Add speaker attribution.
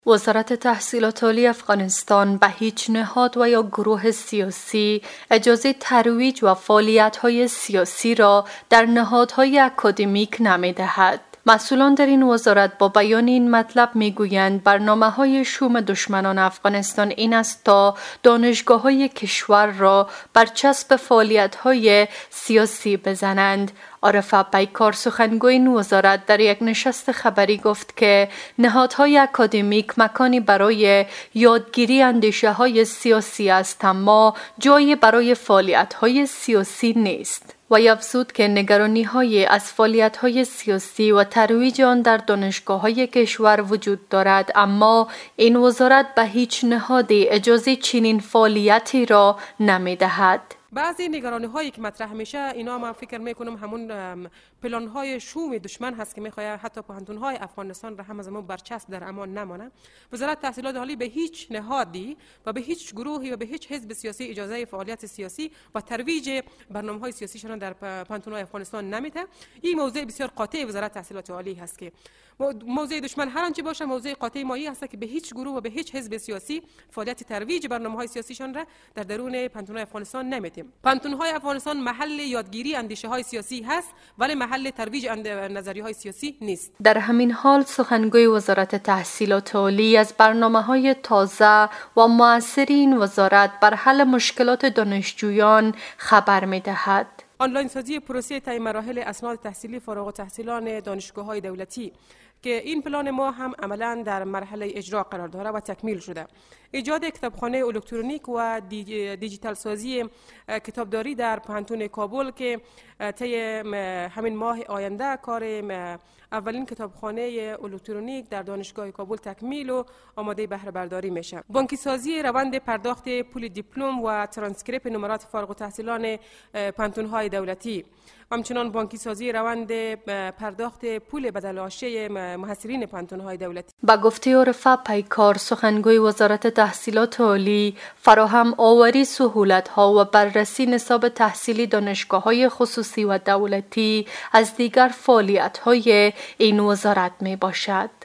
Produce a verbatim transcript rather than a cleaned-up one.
Speaker 1: وزارت تحصیلات عالی افغانستان به هیچ نهاد و یا گروه سیاسی اجازه ترویج و فعالیت‌های سیاسی را در نهادهای اکادمیک نمی‌دهد. مسئولان در این وزارت با بیان این مطلب میگویند برنامه‌های شوم دشمنان افغانستان این است تا دانشگاه‌های کشور را بر چسب فعالیت‌های سیاسی بزنند. عارفه پیکار سخنگوی این وزارت در یک نشست خبری گفت که نهادهای اکادمیک مکانی برای یادگیری اندیشه‌های سیاسی است اما جایی برای فعالیت‌های سیاسی نیست. و افزود که نگرانی‌های از فعالیت‌های سیاسی و ترویج آن در دانشگاه‌های کشور وجود دارد اما این وزارت به هیچ نهادی اجازه چنین فعالیتی را نمی‌دهد.
Speaker 2: بعضی نگرانی هایی که مطرح میشه اینا من فکر میکنم همون پلان های شوم دشمن هست که میخواد حتی پوهنتون های افغانستان را هم از ما برچسب در امان نمانه. وزارت تحصیلات عالی به هیچ نهادی و به هیچ گروهی و به هیچ حزب سیاسی اجازه فعالیت سیاسی و ترویج برنامه های سیاسی شدن در پوهنتون های افغانستان نمیده. این موضوع بسیار قاطع وزارت تحصیلات عالی هست که موضوع دشمن هر آنچه باشه موضوع قاطع مایی هست که به هیچ گروه و به هیچ حزب سیاسی فعالیت ترویج برنامه‌های سیاسیشان را در درون پانتون‌های افغانستان نمیتیم. پانتون‌های افغانستان محل یادگیری اندیشه‌های سیاسی هست ولی محل ترویج نظریه‌های سیاسی نیست.
Speaker 1: در همین حال سخنگوی وزارت تحصیلات عالی از برنامه‌های تازه و مؤثر این وزارت بر حل مشکلات دانشجویان خبر می‌دهد.
Speaker 2: آنلاین سازی پروسه طی مراحل اسناد تحصیلی فارغ التحصیلان دانشگاه‌های دولتی که این پلان ما هم عملاً در مرحله اجرا قرار داره و تکمیل شده. ایجاد کتابخانه الکترونیک و دیجیتال سازی کتابداری در پوهنتون کابل که طی همین ماه آینده کار اولین کتابخانه الکترونیک در دانشگاه کابل تکمیل و آماده بهره برداری میشه. بانکی سازی روند پرداخت پول دیپلم و ترانسکریپت نمرات فارغ التحصیلان پوهنتون‌های دولتی. همچنان بانکی سازی روند پرداخت پول بدل‌آشه محصلین پوهنتون‌های دولتی.
Speaker 1: با گفته عارفه پیکار سخنگوی وزارت تحصیلات عالی، فراهم آوری سهولت‌ها و بررسی نصاب تحصیلی دانشگاه‌های خصوصی و دولتی از دیگر فعالیت‌های این وزارت میباشد.